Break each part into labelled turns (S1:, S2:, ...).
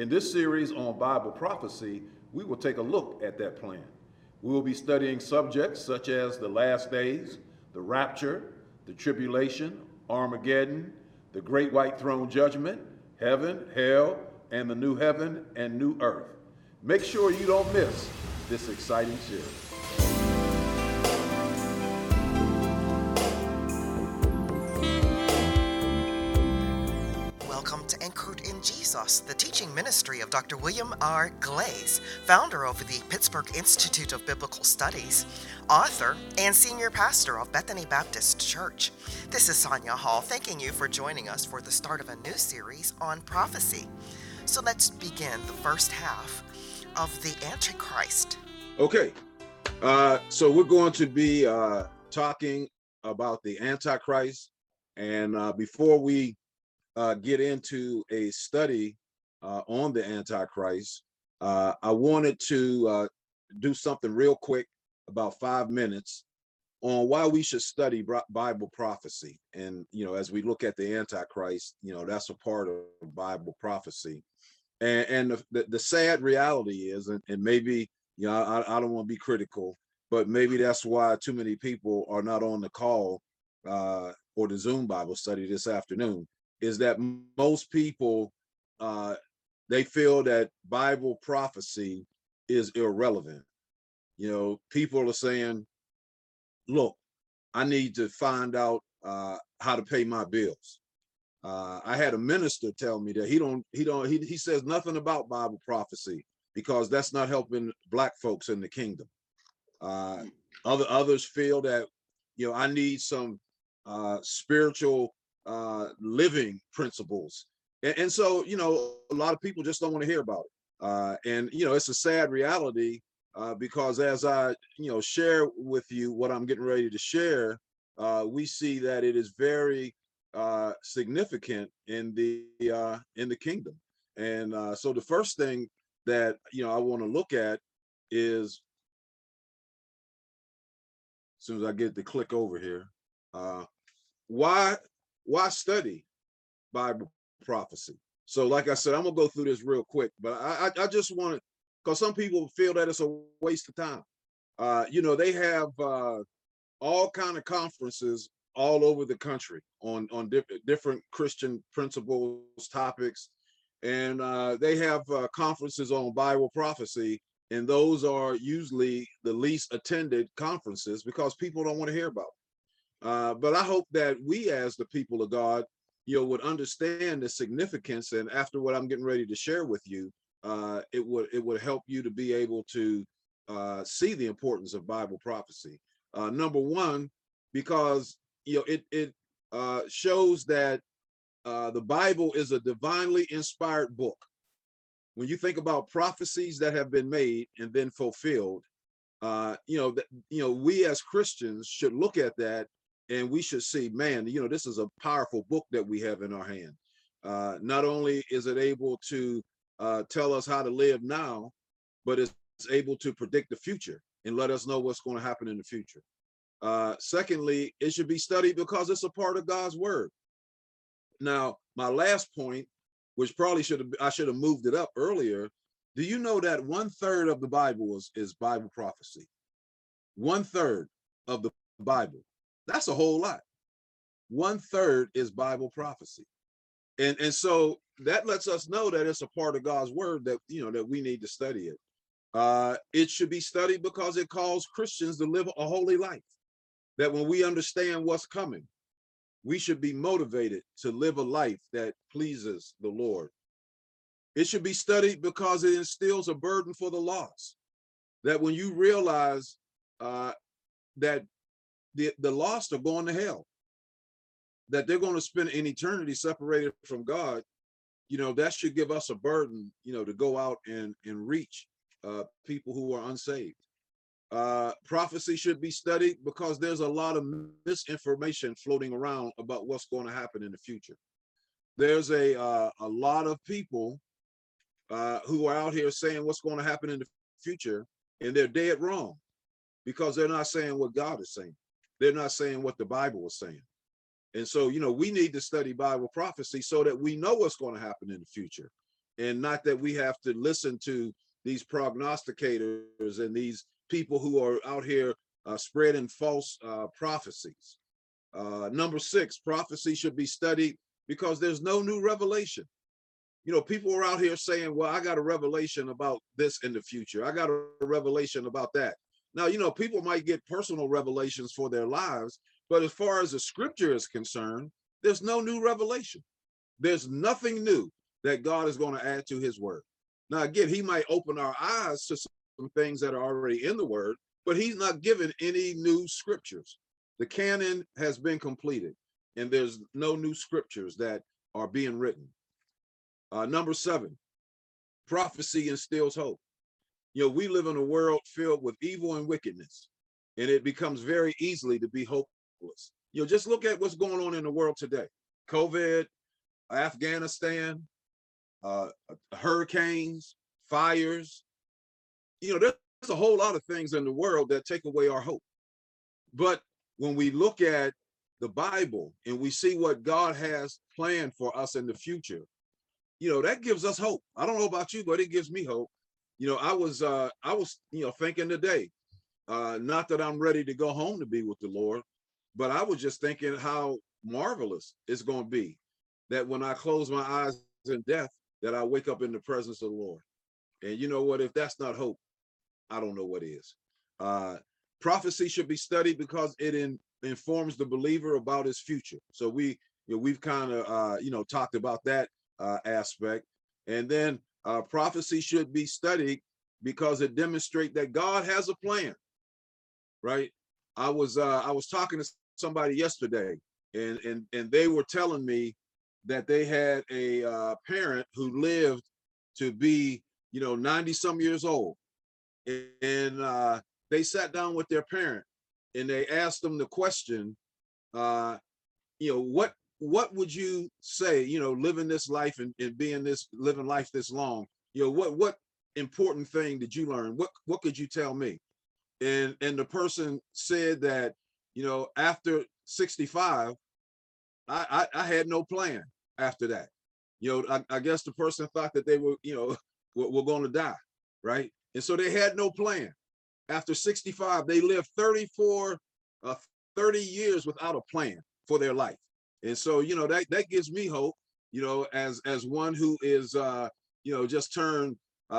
S1: In this series on Bible prophecy, we will take a look at that plan. We will be studying subjects such as the last days, the rapture, the tribulation, Armageddon, the great white throne judgment, heaven, hell, and the new heaven and new earth. Make sure you don't miss this exciting series.
S2: Welcome to Anchored in Jesus, the teaching ministry of Dr. William R. Glaze, founder of the Pittsburgh Institute of Biblical Studies, author, and senior pastor of Bethany Baptist Church. This is Sonia Hall, thanking you for joining us for the start of a new series on prophecy. So let's begin the first half of the Antichrist.
S1: Okay, so we're going to be talking about the Antichrist, and before we get into a study on the Antichrist, I wanted to do something real quick, about 5 minutes, on why we should study Bible prophecy. And, as we look at the Antichrist, that's a part of Bible prophecy. And the sad reality is, and maybe, I don't want to be critical, but maybe that's why too many people are not on the call or the Zoom Bible study this afternoon, is that most people, they feel that Bible prophecy is irrelevant. People are saying, look, I need to find out how to pay my bills. I had a minister tell me that he says nothing about Bible prophecy because that's not helping Black folks in the kingdom. Others feel that, I need some spiritual living principles. And so, a lot of people just don't want to hear about it. And, it's a sad reality because as I, share with you what I'm getting ready to share, we see that it is very significant in the kingdom. And so the first thing that, I want to look at is, as soon as I get the click over here, why study Bible prophecy? So like I said, I'm gonna go through this real quick, but I just want to, because some people feel that it's a waste of time. They have all kind of conferences all over the country on different Christian principles, topics, and they have conferences on Bible prophecy, and those are usually the least attended conferences because people don't want to hear about it. But I hope that we, as the people of God, would understand the significance. And after what I'm getting ready to share with you, it would help you to be able to see the importance of Bible prophecy. Number one, because it shows that the Bible is a divinely inspired book. When you think about prophecies that have been made and then fulfilled, we as Christians should look at that and we should see, man, this is a powerful book that we have in our hand. Not only is it able to tell us how to live now, but it's able to predict the future and let us know what's going to happen in the future. Secondly, it should be studied because it's a part of God's word. Now, my last point, which probably I should have moved it up earlier. Do you know that 1/3 of the Bible is Bible prophecy? 1/3 of the Bible. That's a whole lot. 1/3 is Bible prophecy. And so that lets us know that it's a part of God's word that, that we need to study it. It should be studied because it calls Christians to live a holy life. That when we understand what's coming, we should be motivated to live a life that pleases the Lord. It should be studied because it instills a burden for the lost. That when you realize that the lost are going to hell, that they're going to spend an eternity separated from God, that should give us a burden, to go out and reach people who are unsaved. Prophecy should be studied because there's a lot of misinformation floating around about what's going to happen in the future. There's a lot of people who are out here saying what's going to happen in the future, and they're dead wrong because they're not saying what God is saying. They're not saying what the Bible is saying. And so, we need to study Bible prophecy so that we know what's going to happen in the future. and not that we have to listen to these prognosticators and these people who are out here spreading false prophecies. Number six, prophecy should be studied because there's no new revelation. You know, people are out here saying, well, I got a revelation about this in the future. I got a revelation about that. Now, you know, people might get personal revelations for their lives, but as far as the scripture is concerned, there's no new revelation. There's nothing new that God is going to add to his word. Now, again, he might open our eyes to some things that are already in the word, but he's not given any new scriptures. The canon has been completed, and there's no new scriptures that are being written. Number seven, prophecy instills hope. You know, we live in a world filled with evil and wickedness, and it becomes very easily to be hopeless. You know, just look at what's going on in the world today. COVID, Afghanistan, hurricanes, fires. You know, there's a whole lot of things in the world that take away our hope. But when we look at the Bible and we see what God has planned for us in the future, you know, that gives us hope. I don't know about you, but it gives me hope. You know, I was, you know, thinking today, not that I'm ready to go home to be with the Lord, but I was just thinking how marvelous it's going to be that when I close my eyes in death, that I wake up in the presence of the Lord. And you know what? If that's not hope, I don't know what is. Prophecy should be studied because it informs the believer about his future. So we've kind of, you know, talked about that aspect. And then prophecy should be studied because it demonstrates that God has a plan, right? I was talking to somebody yesterday, and they were telling me that they had a parent who lived to be, you know, 90 some years old, and they sat down with their parent and they asked them the question, you know, what would you say, you know, living this life and being this, living life this long, you know, what important thing did you learn? What could you tell me? And the person said that, you know, after 65, I had no plan after that. You know, I guess the person thought that they were, you know, were going to die, right? And so they had no plan. After 65, they lived 30 years without a plan for their life. And so, you know, that gives me hope, you know, as one who is, you know, just turned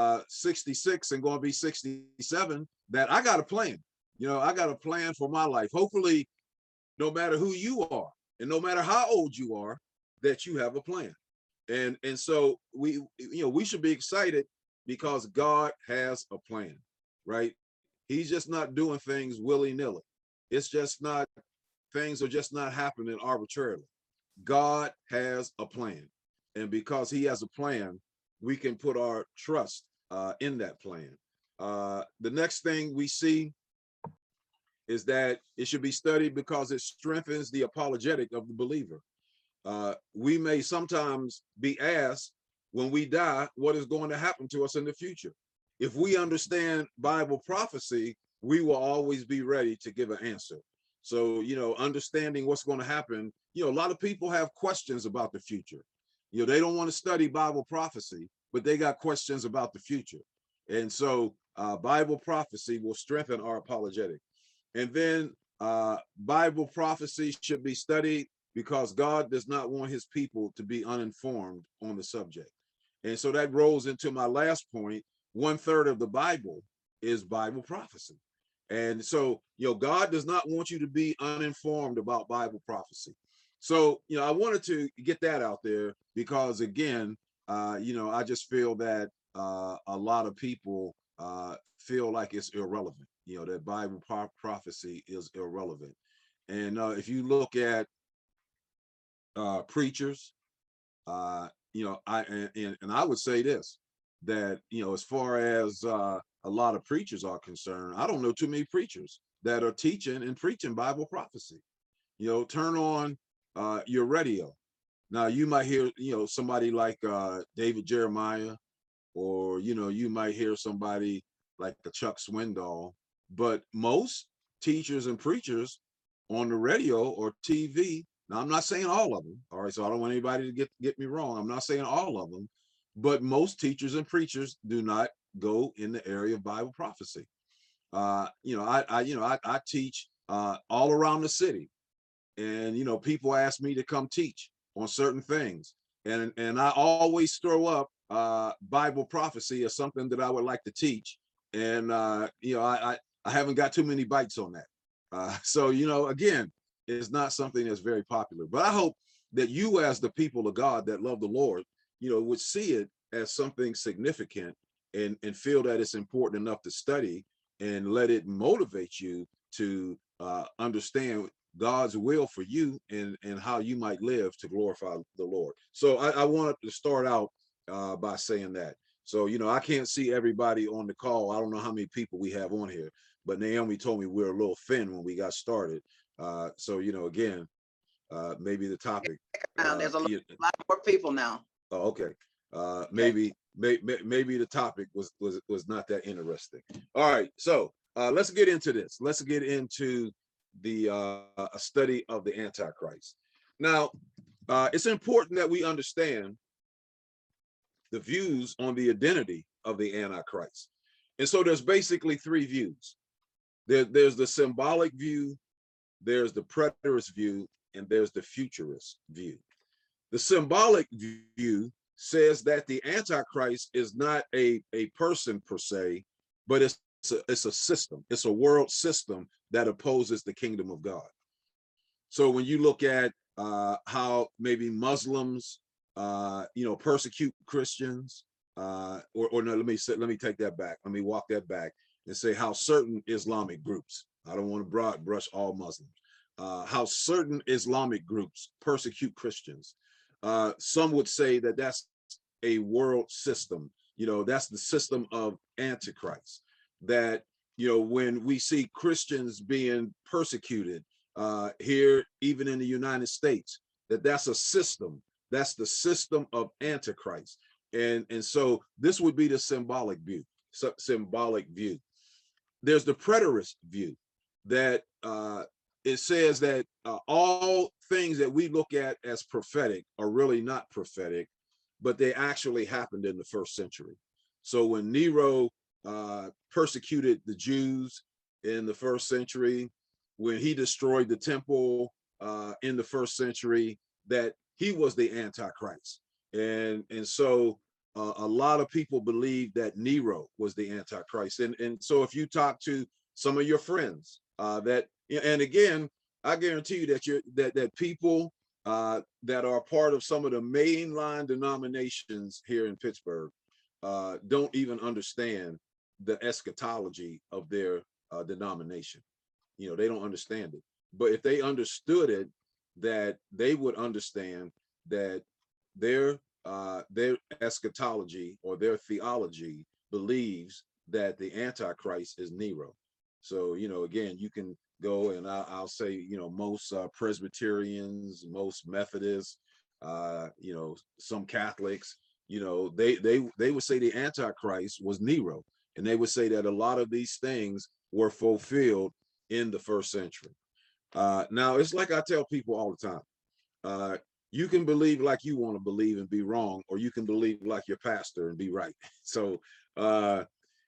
S1: 66 and going to be 67, that I got a plan. You know, I got a plan for my life. Hopefully, no matter who you are and no matter how old you are, that you have a plan. And so we, you know, we should be excited because God has a plan, right? He's just not doing things willy-nilly. It's just not, things are just not happening arbitrarily. God has a plan. And because he has a plan, we can put our trust in that plan. The next thing we see is that it should be studied because it strengthens the apologetic of the believer. We may sometimes be asked when we die, what is going to happen to us in the future? If we understand Bible prophecy, we will always be ready to give an answer. So, you know, understanding what's going to happen, you know, a lot of people have questions about the future. You know, they don't want to study Bible prophecy, but they got questions about the future. And so Bible prophecy will strengthen our apologetic. And then Bible prophecy should be studied because God does not want his people to be uninformed on the subject. And so that rolls into my last point. 1/3 of the Bible is Bible prophecy. And so, you know, God does not want you to be uninformed about Bible prophecy. So, you know, I wanted to get that out there because, again, you know, I just feel that a lot of people feel like it's irrelevant, you know, that Bible prophecy is irrelevant. And if you look at preachers, you know, and I would say this, that, you know, as far as a lot of preachers are concerned, I don't know too many preachers that are teaching and preaching Bible prophecy. You know, turn on your radio. Now you might hear, you know, somebody like David Jeremiah, or, you know, you might hear somebody like a Chuck Swindoll, but most teachers and preachers on the radio or TV, now I'm not saying all of them, all right, so I don't want anybody to get me wrong. I'm not saying all of them, but most teachers and preachers do not go in the area of Bible prophecy. I teach all around the city, and people ask me to come teach on certain things, and I always throw up Bible prophecy as something that I would like to teach, and I haven't got too many bites on that. So again, it's not something that's very popular, but I hope that you, as the people of God that love the Lord, would see it as something significant, and feel that it's important enough to study, and let it motivate you to understand God's will for you, and how you might live to glorify the Lord. So I wanted to start out by saying that. So, I can't see everybody on the call. I don't know how many people we have on here, but Naomi told me we were a little thin when we got started. So, again, maybe the topic.
S3: There's a lot more people now.
S1: Oh, okay.
S3: Okay.
S1: Maybe the topic was not that interesting. All right, so let's get into this. Let's get into the a study of the Antichrist. Now, it's important that we understand the views on the identity of the Antichrist. And so there's basically three views. There's the symbolic view, there's the preterist view, and there's the futurist view. The symbolic view says that the Antichrist is not a person per se, but it's a system. It's a world system that opposes the kingdom of God. So when you look at how maybe Muslims, persecute Christians, or no, let me take that back. Let me walk that back and say how certain Islamic groups, I don't want to broad brush all Muslims, how certain Islamic groups persecute Christians. Some would say that that's a world system. That's the system of Antichrist. That, when we see Christians being persecuted here, even in the United States, that's a system. That's the system of Antichrist. And so this would be the symbolic view. There's the preterist view that it says that all things that we look at as prophetic are really not prophetic, but they actually happened in the first century. So when Nero persecuted the Jews in the first century, when he destroyed the temple in the first century, that he was the Antichrist. And so a lot of people believe that Nero was the Antichrist. And so if you talk to some of your friends and again, I guarantee you that people that are part of some of the mainline denominations here in Pittsburgh don't even understand the eschatology of their denomination. They don't understand it. But if they understood it, that they would understand that their eschatology or their theology believes that the Antichrist is Nero. So, again, you can go and I'll say, most Presbyterians, most Methodists, some Catholics, they would say the Antichrist was Nero. And they would say that a lot of these things were fulfilled in the first century. Now, it's like I tell people all the time. You can believe like you want to believe and be wrong, or you can believe like your pastor and be right. So, I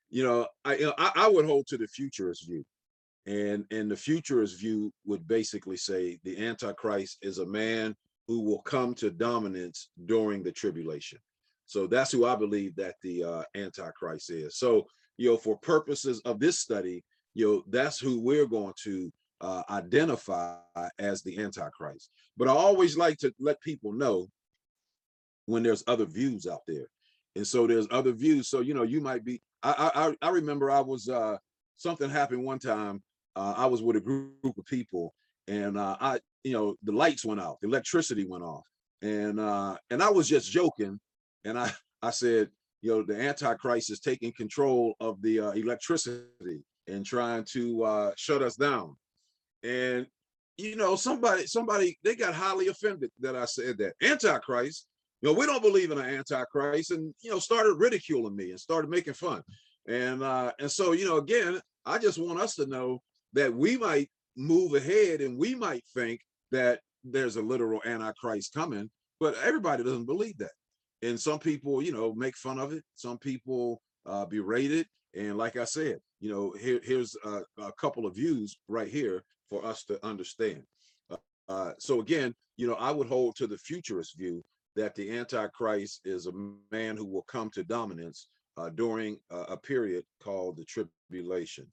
S1: would hold to the futurist view. And the futurist view would basically say the Antichrist is a man who will come to dominance during the tribulation. So that's who I believe that the Antichrist is. So, for purposes of this study, that's who we're going to identify as the Antichrist. But I always like to let people know when there's other views out there. And so there's other views. So, you might be, I remember I was, something happened one time. I was with a group of people, and the lights went out, the electricity went off. And I was just joking. And I said, the Antichrist is taking control of the electricity and trying to shut us down. And, somebody, they got highly offended that I said that. Antichrist, we don't believe in an Antichrist, and, started ridiculing me and started making fun. And so, again, I just want us to know that we might move ahead and we might think that there's a literal Antichrist coming, but everybody doesn't believe that. And some people, make fun of it. Some people berate it. And like I said, here's a couple of views right here for us to understand. So again, I would hold to the futurist view that the Antichrist is a man who will come to dominance during a period called the tribulation.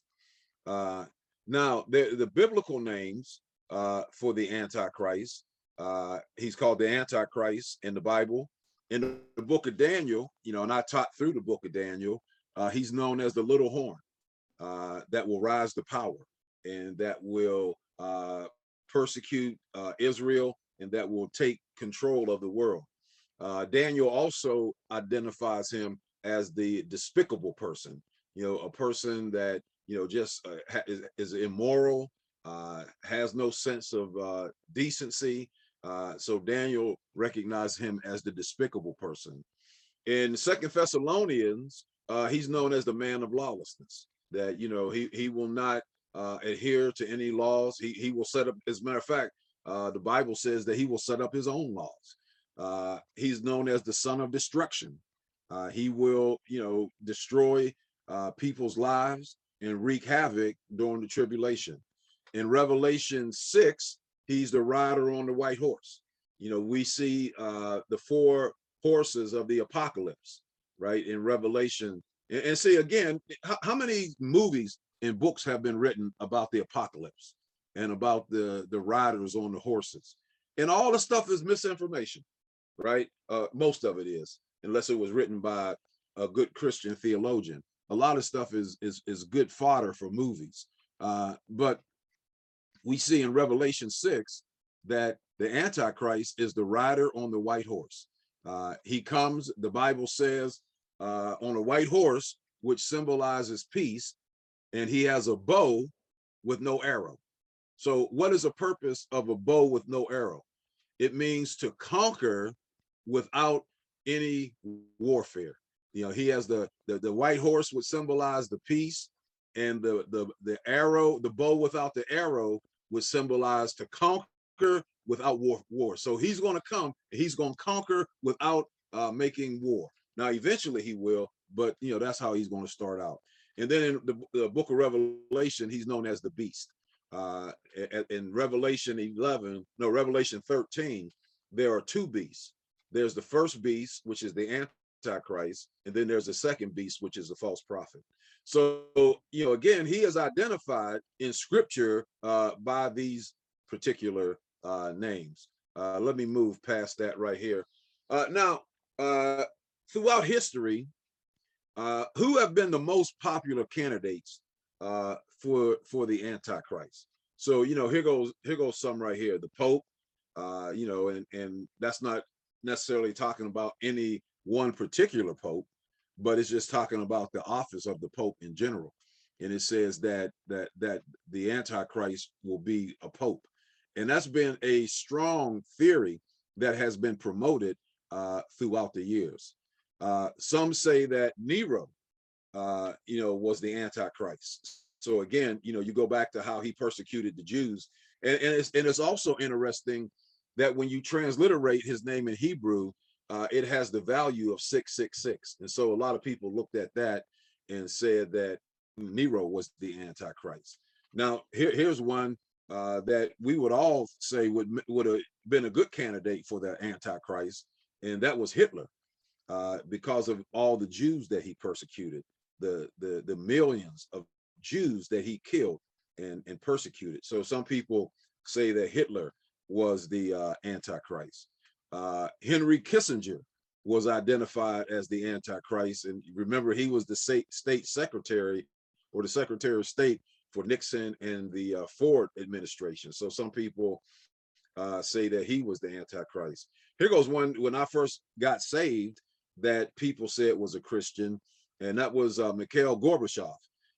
S1: Now, the biblical names for the Antichrist, he's called the Antichrist in the Bible. In the book of Daniel, and I taught through the book of Daniel, he's known as the little horn that will rise to power and that will persecute Israel and that will take control of the world. Daniel also identifies him as the despicable person, a person that, just is immoral, has no sense of decency. So Daniel recognized him as the despicable person. In 2 Thessalonians, he's known as the man of lawlessness, that, he will not adhere to any laws. He will set up, as a matter of fact, the Bible says that he will set up his own laws. He's known as the son of destruction. He will, destroy people's lives and wreak havoc during the tribulation. In Revelation 6, he's the rider on the white horse. We see the 4 horses of the apocalypse, right, in Revelation. And see, again, how many movies and books have been written about the apocalypse and about the riders on the horses? And all the stuff is misinformation, right? Most of it is, unless it was written by a good Christian theologian. A lot of stuff is good fodder for movies. But we see in Revelation 6 that the Antichrist is the rider on the white horse. He comes, the Bible says, on a white horse, which symbolizes peace, and he has a bow with no arrow. So what is the purpose of a bow with no arrow? It means to conquer without any warfare. He has the white horse, which symbolize the peace, and the arrow, the bow without the arrow, would symbolize to conquer without war. So he's going to come, he's going to conquer without making war. Now, eventually he will, but that's how he's going to start out. And then in the book of Revelation, he's known as the beast. In Revelation 13, there are 2 beasts. There's the first beast, which is the Antichrist, and then there's the second beast, which is the false prophet. So, again, he is identified in scripture by these particular names. Let me move past that right here. Now, throughout history, who have been the most popular candidates for the Antichrist? So, here goes some right here. The Pope, and that's not necessarily talking about any one particular Pope, but it's just talking about the office of the Pope in general. And it says that the Antichrist will be a Pope. And that's been a strong theory that has been promoted throughout the years. Some say that Nero, was the Antichrist. So again, you go back to how he persecuted the Jews. And it's also interesting that when you transliterate his name in Hebrew, it has the value of 666. And so a lot of people looked at that and said that Nero was the Antichrist. Now, here's one that we would all say would have been a good candidate for the Antichrist, and that was Hitler, because of all the Jews that he persecuted, the millions of Jews that he killed and persecuted. So some people say that Hitler was the Antichrist. Henry Kissinger was identified as the Antichrist, and remember, he was the state secretary, or the Secretary of State, for Nixon and the Ford administration. So some people say that he was the Antichrist. Here goes one when I first got saved that people said was a Christian, and that was Mikhail Gorbachev.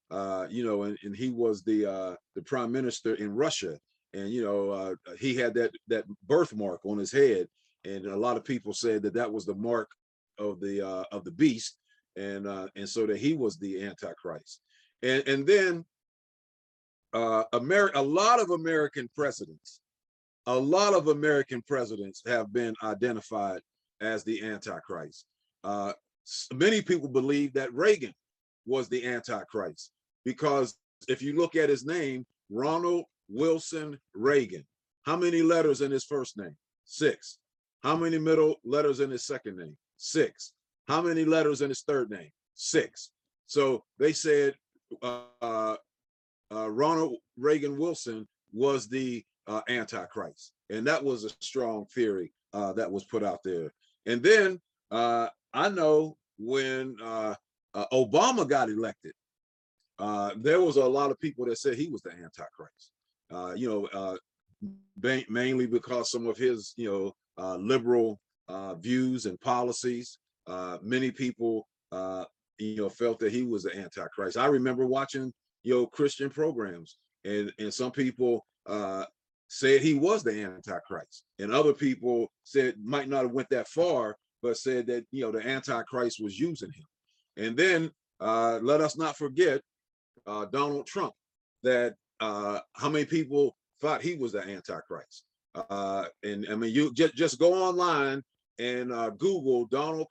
S1: And he was the prime minister in Russia, and he had that birthmark on his head, and a lot of people said that was the mark of the beast, and so that he was the Antichrist. And then a lot of American presidents have been identified as the Antichrist. Many people believe that Reagan was the Antichrist because if you look at his name, Ronald Wilson Reagan, how many letters in his first name? 6. How many middle letters in his second name? 6. How many letters in his third name? 6. So they said Ronald Reagan Wilson was the Antichrist. And that was a strong theory that was put out there. And then I know when Obama got elected, there was a lot of people that said he was the Antichrist. Mainly because some of his, liberal views and policies. Many people, felt that he was the Antichrist. I remember watching, Christian programs, and some people said he was the Antichrist, and other people said might not have went that far, but said that the Antichrist was using him. And then let us not forget Donald Trump. That how many people thought he was the Antichrist? And I mean, you just go online and Google Donald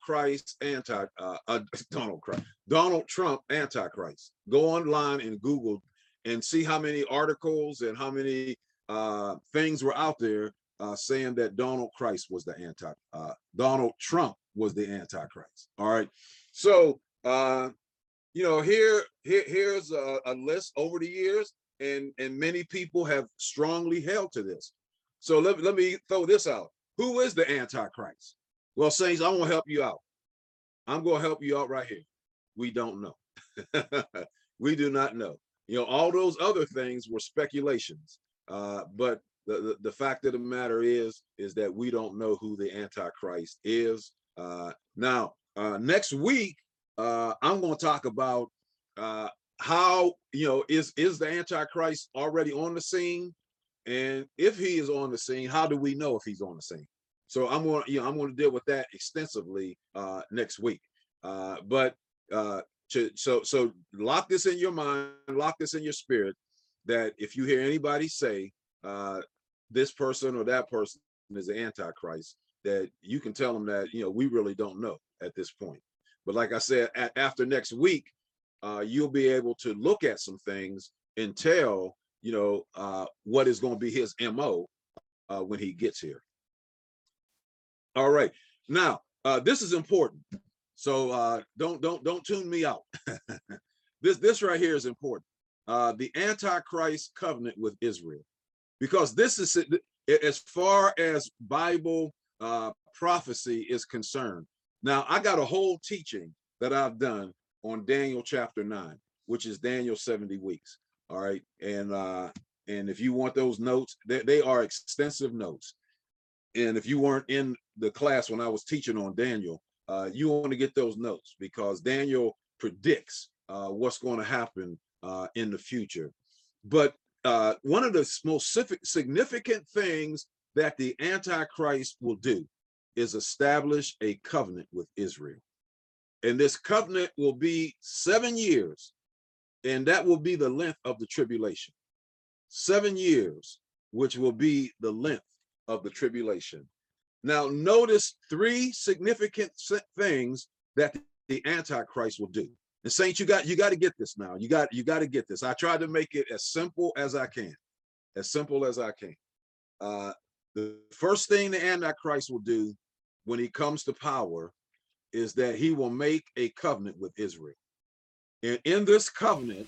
S1: Trump Antichrist. Go online and Google and see how many articles and how many things were out there saying that Donald Trump was the Antichrist. All right. So here's a list over the years, and many people have strongly held to this. So let me throw this out. Who is the Antichrist? Well, saints, I want to help you out. I'm going to help you out right here. We don't know. We do not know. All those other things were speculations. But the fact of the matter is that we don't know who the Antichrist is. Now, next week, I'm going to talk about how, is the Antichrist already on the scene? And if he is on the scene, how do we know if he's on the scene? So I'm going to deal with that extensively next week. So lock this in your mind, lock this in your spirit, that if you hear anybody say this person or that person is the Antichrist, that you can tell them that, we really don't know at this point. But like I said, after next week, you'll be able to look at some things and tell, what is going to be his MO when he gets here. All right. Now, this is important. So don't tune me out. This right here is important. The Antichrist covenant with Israel, because this is, as far as Bible prophecy is concerned. Now, I got a whole teaching that I've done on Daniel chapter 9, which is Daniel 70 weeks. All right. And if you want those notes, they are extensive notes. And if you weren't in the class when I was teaching on Daniel, you want to get those notes, because Daniel predicts what's going to happen in the future. But one of the most significant things that the Antichrist will do is establish a covenant with Israel. And this covenant will be 7 years, and that will be the length of the tribulation. 7 years, which will be the length of the tribulation. Now, notice 3 significant things that the Antichrist will do. And saints, you got to get this now. You got to get this. I tried to make it as simple as I can. As simple as I can. The first thing the Antichrist will do when he comes to power is that he will make a covenant with Israel. And in this covenant,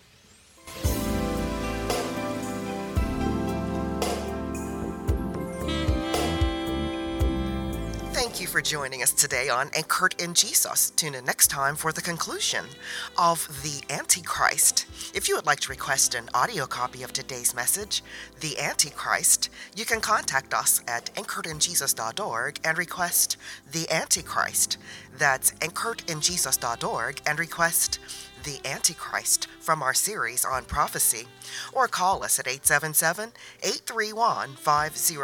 S2: Thank you for joining us today on Anchored in Jesus. Tune in next time for the conclusion of The Antichrist. If you would like to request an audio copy of today's message, The Antichrist, you can contact us at anchoredinjesus.org and request The Antichrist. That's anchoredinjesus.org and request The Antichrist from our series on prophecy, or call us at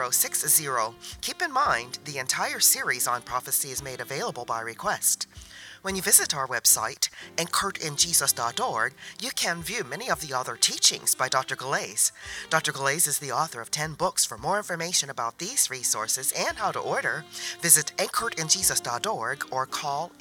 S2: 877-831-5060. Keep in mind, the entire series on prophecy is made available by request. When you visit our website, anchoredinjesus.org, you can view many of the other teachings by Dr. Galais. Dr. Galais is the author of 10 books. For more information about these resources and how to order, visit anchoredinjesus.org or call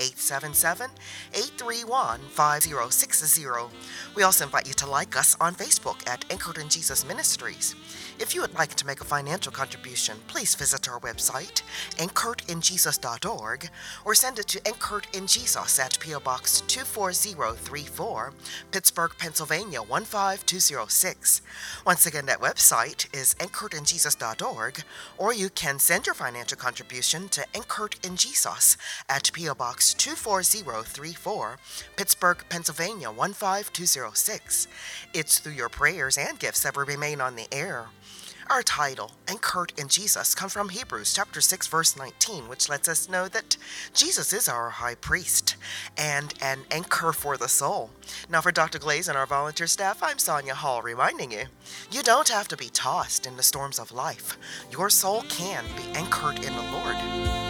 S2: 877-831-5060. We also invite you to like us on Facebook at Anchored in Jesus Ministries. If you would like to make a financial contribution, please visit our website, anchoredinjesus.org, or send it to Anchored in Jesus at P.O. Box 24034, Pittsburgh, Pennsylvania 15206. Once again, that website is anchoredinjesus.org, or you can send your financial contribution to Anchored in Jesus at P.O. Box 24034, Pittsburgh, Pennsylvania 15206. It's through your prayers and gifts that we remain on the air. Our title, Anchored in Jesus, comes from Hebrews chapter 6, verse 19, which lets us know that Jesus is our high priest and an anchor for the soul. Now for Dr. Galais and our volunteer staff, I'm Sonia Hall reminding you, you don't have to be tossed in the storms of life. Your soul can be anchored in the Lord.